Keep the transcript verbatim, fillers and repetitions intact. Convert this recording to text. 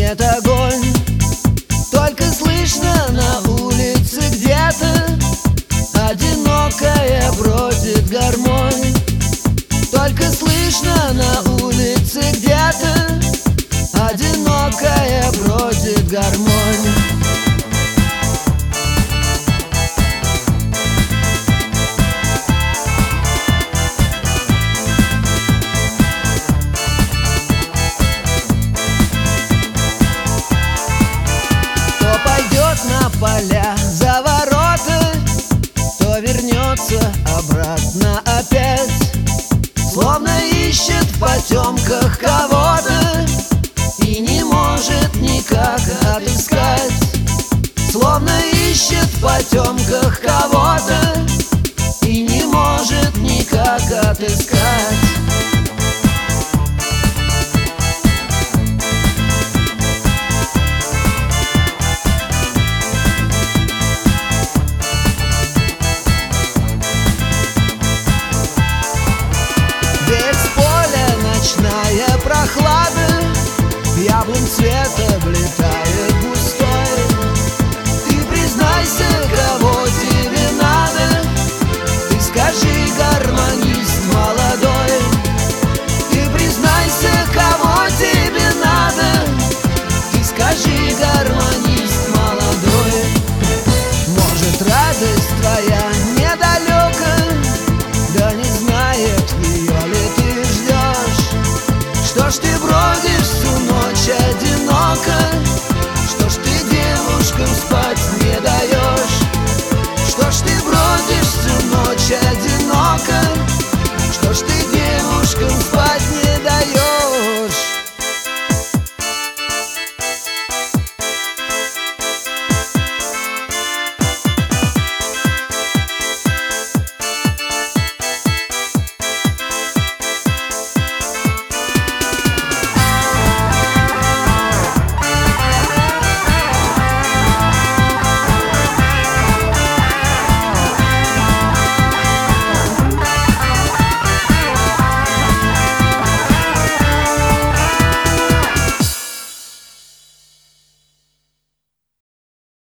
нет огонь. Только слышно на улице где-то одинокая бродит гармонь. Только слышно на улице где-то одинокая бродит гармонь. Кто пойдет на поля за ворота, кто вернется обратно опять, словно ищет в потемках кого-то и не может никак отыскать. Словно ищет в потемках кого-то